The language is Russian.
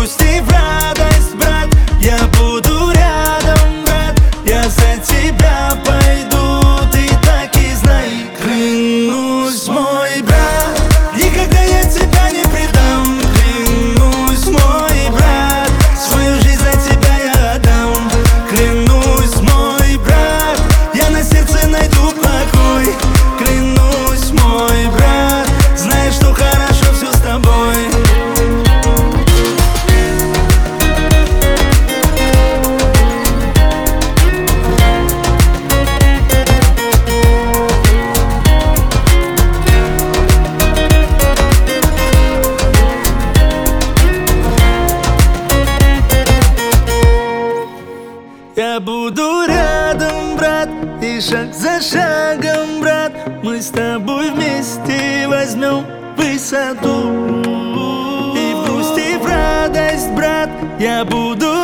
грусти в радость, брат. Я буду рядом, брат. Я за тебя пойду, ты так и знай. Клянусь, мой брат, никогда я тебя не предам. Клянусь, мой брат, свою жизнь за тебя я отдам. Клянусь, мой брат, я на сердце найду покой. Клянусь, мой брат, знаешь, что хорошо все с тобой. Я буду рядом, брат, и шаг за шагом, брат, мы с тобой вместе возьмем высоту. И в грусти, в радость, брат, я буду